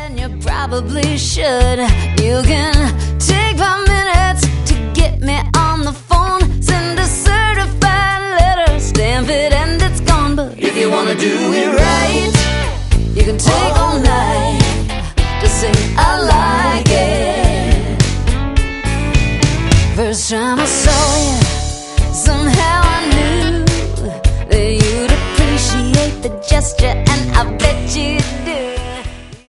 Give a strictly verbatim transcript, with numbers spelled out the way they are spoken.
then you probably should. You can take five minutes to get me on the phone. Send a certified letter, stamp it and it's gone. But if you wanna do it right, you can take a